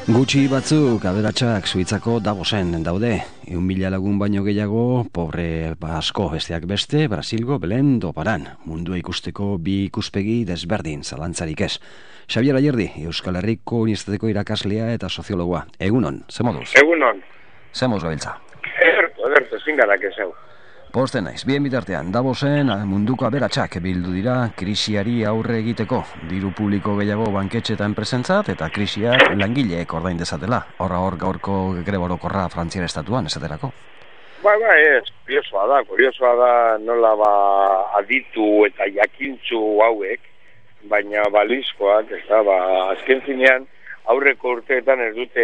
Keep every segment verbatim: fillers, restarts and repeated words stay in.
Gutxi batzuk aberatsak Suitzako Davosen daude. Eun mila lagun baino gehiago, pobre asko besteak beste, Brasilgo Belém do Parán. Mundua ikusteko bi ikuspegi desberdin, zalantzarik ez. Xabier Ayerdi, Euskal Herriko Unibertsitateko irakaslea eta soziologoa. Egunon, ze moduz? Egunon. Ze moduz gabiltza? Ederto, ederto, zingarak ez hau. Posten naiz, bien bitartean, Davosen munduko aberatsak bildu dira krisiari aurre egiteko. Diru publiko gehiago banketxe eta enpresentzat eta krisiak langileek ordain dezatela. Horra hor gaurko greborokorra Frantziar estatuan esaterako. Bai, bai, ez, kuriosoa da, kuriosoa da nola ba aditu eta jakintzu hauek, baina balizkoak, ez da, ba, azken finean aurreko urteetan ez dute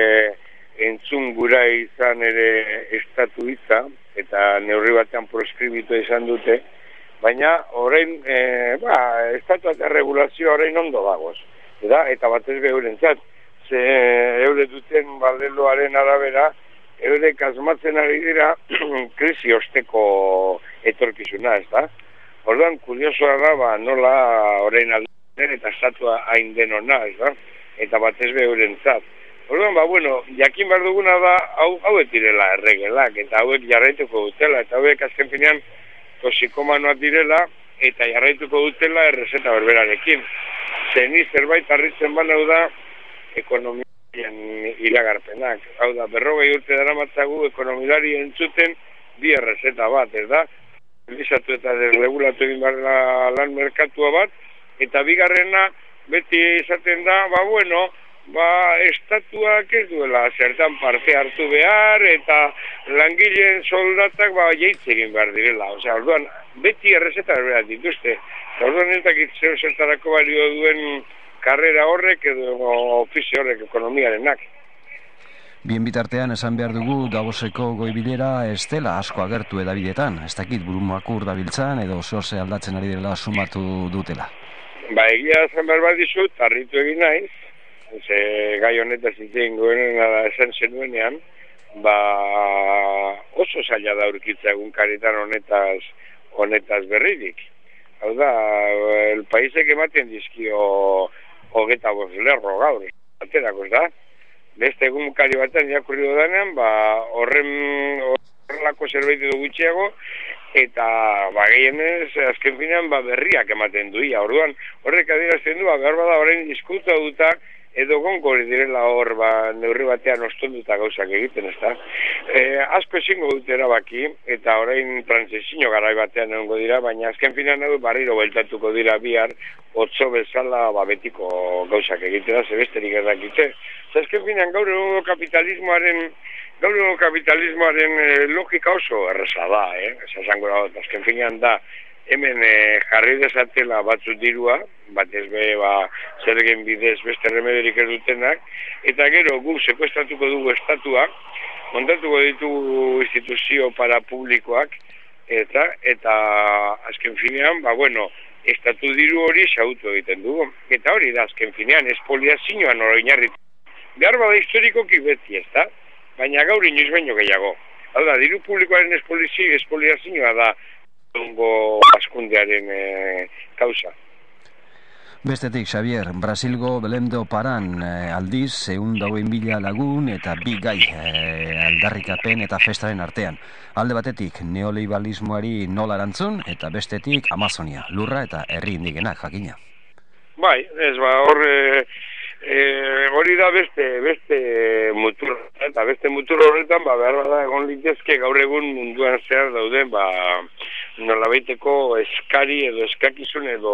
entzun gura izan ere estatu hitza, eta neurri batean proskribitu izan dute, baina orain, e, ba, estatu eta regulazioa orain ondo dagoz. Eta, eta batez behurentzat, ze eure duten baldeloaren arabera, eurek asmatzen ari dira krisi osteko etorkizuna, ez da? Orduan, kuriosoa da, ba, nola orain alden eta estatua hain denona, ez da? Eta batez behurentzat. Orduan, ba, bueno, jakin behar duguna da, hau, hauek direla erregelak, eta hauek jarraituko dutela, eta hauek azken finean toxikomanoak direla, eta jarraituko dutela errezeta berberarekin. Zeni zerbait harritzen banau da, ekonomiaren iragarpenak. Hau da, berrogei urte dara matzagu, ekonomilari entzuten bi errezeta bat, ez da? Elizatu eta desregulatu egin behar lan merkatua bat, eta bigarrena beti izaten da, ba, bueno, ba, estatuak ez duela zertan parte hartu behar eta langileen soldatak ba, jeitze egin behar direla. Osea, orduan, beti errezeta berbera dituzte. Orduan ez dakit zer zertarako balio duen karrera horrek edo ofizio horrek ekonomiarenak. Bien bitartean esan behar dugu Davoseko goibilera ez dela asko agertu edabidetan. Ez dakit burumakur dabiltzan edo zehose aldatzen ari dela sumatu dutela. Ba, egia esan behar bat dizut, harritu egin naiz. Ze gai honetaz itzein goenen esan zenuenean, ba oso zaila da aurkitza egunkaritan honetaz, honetaz berririk. Hau da, el paisek ematen dizkio hogeta bost lerro gaur, aterako ez da. Beste egunkari batean jakurri dodanean, ba horren horrelako zerbait edo gutxiago, eta ba gehienez azken finean ba berriak ematen duia. Orduan horrek adierazten du, ba behar bada orain diskuta duta, edo gongori direla hor, ba, neurri batean ostonduta gauzak egiten, ez da. E, asko ezingo dute erabaki, eta orain trantsizio garai batean egongo dira, baina azken finean hau barriro bueltatuko dira bihar, otso bezala ba, betiko gauzak egitera, zebesterik errakite. Azken finean gaur egungo kapitalismoaren, gaur egungo kapitalismoaren e, logika oso erreza da, eh? Esango da, azken finean da, hemen e, jarri dezatela batzut dirua, batez be ba, zergen bidez beste remederik ez dutenak, eta gero gu sekuestratuko dugu estatua, montatuko ditugu instituzio parapublikoak, eta eta azken finean, ba bueno, estatu diru hori xautu egiten dugu. Eta hori da azken finean, espoliazioan oinarritu. Behar bada historikoki beti ez da, baina gaur inoiz baino gehiago. Hau da, diru publikoaren espoliazioa da, dongo askundearen e, kausa. Bestetik, Xavier, Brasilgo Belém do Parán e, aldiz, ehun eta hogei mila lagun eta bi gai e, aldarrikapen eta festaren artean. Alde batetik, neoliberalismoari nola erantzun, eta bestetik, Amazonia, lurra eta herri indigenak, jakina. Bai, ez ba, hor, e, e, hori da beste, beste mutur, eta beste mutur horretan, ba, behar bada egon litezke gaur egun munduan zehar dauden, ba, nolabaiteko eskari edo eskakizun edo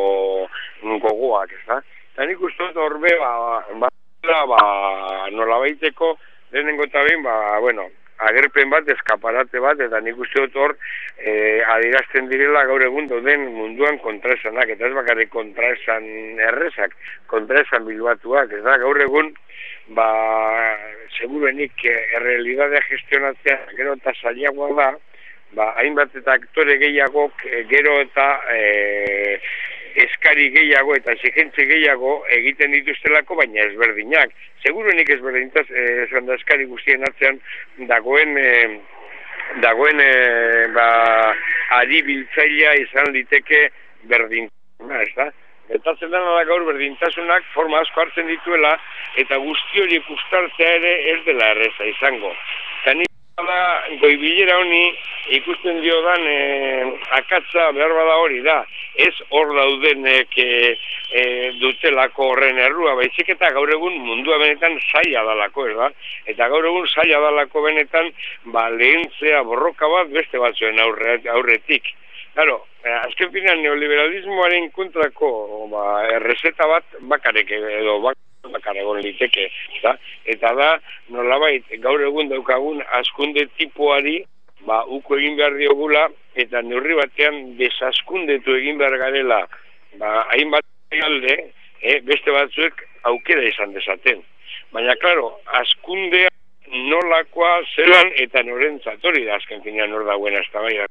gogoak, ez da? Eta nik uste dut horbe, ba, ba, ba, nolabaiteko lehenengo eta behin, ba, bueno, agerpen bat, eskaparate bat, eta nik uste dut hor e, adierazten direla gaur egun dauden munduan kontraesanak, eta ez bakarrik kontraesan errezak, kontraesan bilbatuak, ez da, gaur egun, ba, segurenik errealidadea gestionatzea gero eta zailagoa da, ba, hainbat eta aktore gehiagok gero eta e, eskari gehiago eta exigentzi gehiago egiten dituztelako, baina ezberdinak. Seguruenik ezberdintaz, esan da eskari guztien atzean dagoen e, dagoen e, ba, ari biltzailea izan liteke berdintasuna, ez da? Gertatzen dena da gaur berdintasunak forma asko hartzen dituela, eta guzti hori ikustartzea ere ez dela erreza izango. Eta nik da, goibilera honi ikusten diodan e, akatza behar bada hori da. Ez hor daudenek e, e, dutelako horren errua, baizik eta gaur egun mundua benetan zaila dalako, ez da? Eta gaur egun zaila dalako benetan ba, lehentzea borroka bat beste batzuen aurre, aurretik. Claro, azken finean neoliberalismoaren kontrako ba, errezeta bat bakarek edo bakar egon liteke, da? Eta da, nolabait, gaur egun daukagun askunde tipuari ba, uko egin behar diogula, eta neurri batean desaskundetu egin behar garela, ba, hainbat alde, eh, beste batzuek aukera izan dezaten. Baina, klaro, askundea nolakoa zelan eta norentzat hori da azken finean hor dagoen eztabaida.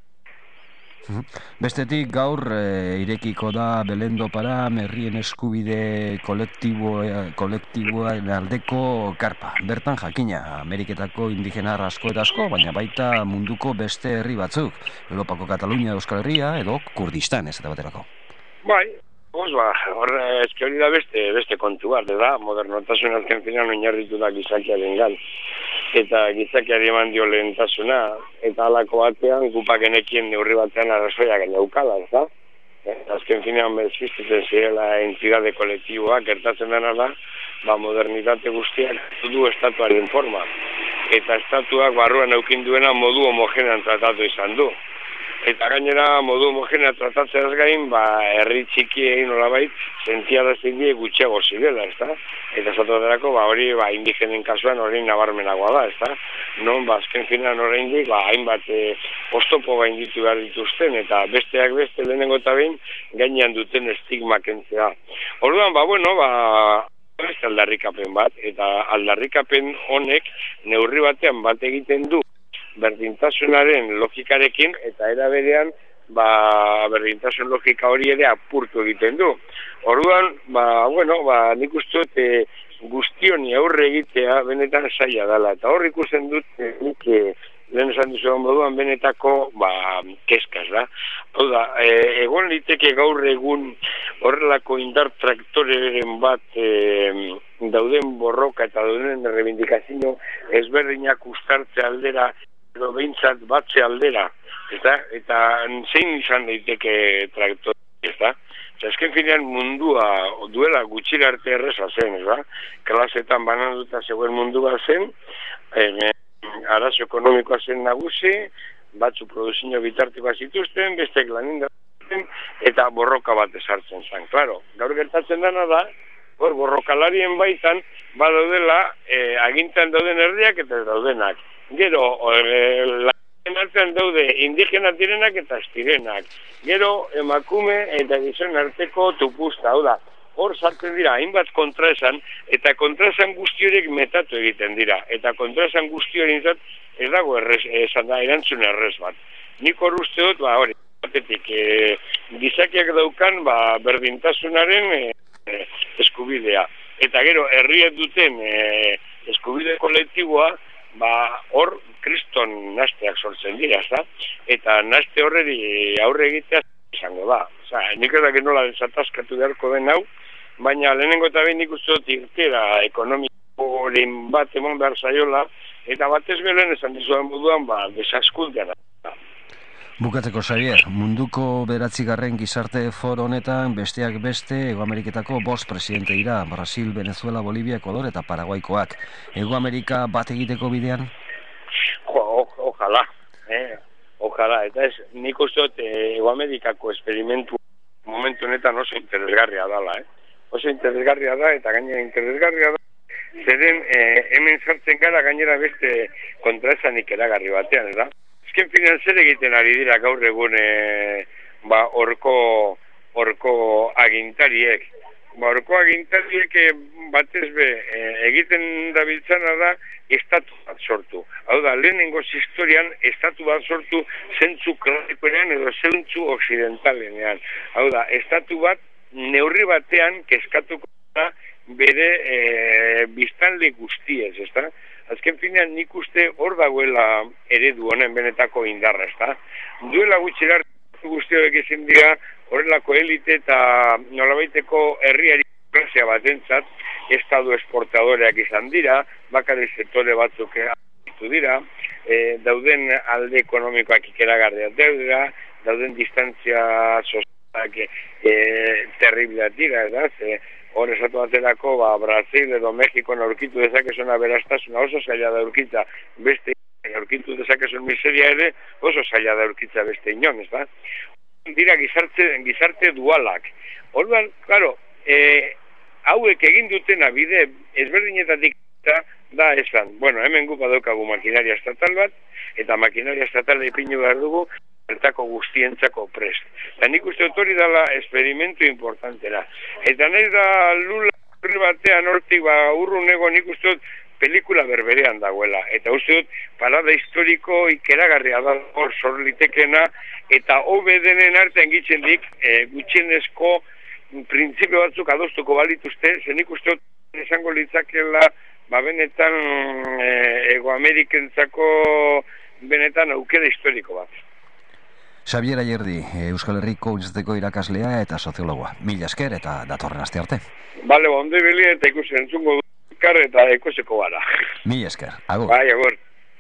Bestetik gaur e, irekiko da Belendo para herrien eskubide kolektiboa, kolektiboaren aldeko karpa. Bertan jakina, Ameriketako indigena asko eta asko, baina baita munduko beste herri batzuk. Europako Katalunia, Euskal Herria edo Kurdistan ez eta baterako. Bai, Pues ba, horre, eski hori da beste, beste kontu bat, da, modernotasun azken finan oinarritu da gizakiaren gan. Eta gizakiari eman dio lehentasuna, eta halako batean, gupakenekien neurri batean arrazoia gainaukala, ez da? Azken finean bezizten zirela entidade kolektiboak, gertatzen dena da, ba, modernitate guztiak du estatuaren forma. Eta estatuak barruan eukin duena modu homogenean tratatu izan du. Eta gainera modu homogenea tratatzeaz gain, ba, herri txikiei nolabait, sentiarazten die gutxiago zirela, ez da? Eta esatuaterako, ba, hori, ba, indigenen kasuan hori nabarmenagoa da, ez da? Non, ba, azken finan oraindik, ba, hainbat e, oztopo gainditu behar dituzten, eta besteak beste lehenengo eta behin, gainean duten estigma kentzea. Orduan, ba, bueno, ba, beste aldarrikapen bat, eta aldarrikapen honek neurri batean bat egiten du, berdintasunaren logikarekin, eta era berean ba, berdintasun logika hori ere apurtu egiten du. Orduan, ba, bueno, ba, nik uste dut e, guztioni aurre egitea benetan zaila dela. Eta hor ikusten dut, e, nik e, lehen esan duzuan moduan benetako ba, keskaz da. Hau da, e, egon liteke gaur egun horrelako indar traktoreren bat e, dauden borroka eta dauden reivindikazio ezberdinak ustartze aldera edo behintzat batze aldera, eta, eta zein izan daiteke traktor, ez da? Azken finean mundua duela gutxira arte erreza zen, ez da? Klasetan bananduta zegoen mundua zen, e, arazo ekonomikoa zen nagusi, batzu produzio bitartikoa zituzten, bestek laninda zituzten, eta borroka bat esartzen zen. Claro, gaur gertatzen dena da, hor borrokalarien baitan, badaudela e, agintan dauden herriak eta daudenak. Gero, e, lanen artean daude indigena direnak eta estirenak. Gero, emakume eta gizon arteko tupusta, hau da, hor sartzen dira, hainbat kontraesan, eta kontraesan guzti horiek metatu egiten dira. Eta kontraesan guzti hori ez dago errez, esan da, erantzun errez bat. Nik hor uste dut, ba, hori, batetik, e, gizakiak daukan, ba, berdintasunaren e, e, eskubidea. Eta gero, herriek duten e, eskubide kolektiboa, ba, hor kriston nasteak sortzen dira, ezta? Eta naste horreri aurre egitea izango da. Osa, nik ez dakit nola desataskatu beharko den hau, baina lehenengo eta behin nik uste dut irtera ekonomikoren bat emon behar zaiola, eta batez belen esan dizuan moduan, ba, desaskuntean da. Bukatzeko, Xavier, munduko beratzigarren gizarte foro honetan besteak beste Ego Ameriketako bost presidente dira, Brasil, Venezuela, Bolivia, Ecuador eta Paraguaikoak. Ego Amerika bat egiteko bidean? Jo, ojala, eh, ojala, eta ez, nik uste dut Ego Amerikako esperimentu momentu honetan oso interesgarria dala, eh? Oso interesgarria da, eta gainera interesgarria da, zeren eh, hemen sartzen gara gainera beste kontraesanik eragarri batean, da? Ezken finan zer egiten ari dira gaur egun e, ba, orko, orko agintariek. Ba, orko agintariek e, batez be, e, egiten dabiltzana da estatu bat sortu. Hau da, lehenengo historian estatu bat sortu zentzu klasikoenean edo zentzu oksidentalenean. Hau da, estatu bat neurri batean kezkatuko da bere e, biztanle guztiez, ezta? Azken finean nik uste hor dagoela eredu honen benetako indarra, ezta? Duela gutxira guztiok ezin dira horrelako elite eta nolabaiteko herriari klase batentzat estadu esportadoreak izan dira, bakarrik sektore batzuk hartu dira, e, dauden alde ekonomikoak ikeragarriak dira, dauden distantzia sozialak e, terribleak dira, ez da, ze hor esatu baterako, ba, Brasil edo Mexiko aurkitu dezakezuna berastasuna oso zaila da aurkitza beste aurkitu dezakezun miseria ere oso zaila da aurkitza beste inon, ez da? Dira gizarte, gizarte dualak. Orduan, claro, e, hauek egin dutena bide ezberdinetatik da esan, bueno, hemen gu badaukagu makinaria estatal bat, eta makinaria estatala ipinu behar dugu, bertako guztientzako prest. Eta nik uste dut hori dela esperimentu importantera. Eta nahi da lula batean hortik ba urrunego nik uste dut pelikula berberean dagoela. Eta uste dut parada historiko ikeragarria da hor sorlitekena, eta hobe denen artean gitzen dik e, gutxienezko printzipio batzuk adostuko balituzte, zen nik uste dut esango litzakela ba benetan e, Ego Amerikentzako benetan aukera historiko bat. Xabier Ayerdi, Euskal Herriko Unibertsitateko irakaslea eta soziologoa. Mila esker eta datorren aste arte. Bale, ondo ibili eta ikusi entzungo dukar eta ikusiko gara. Mila esker, agur. Bai, agur.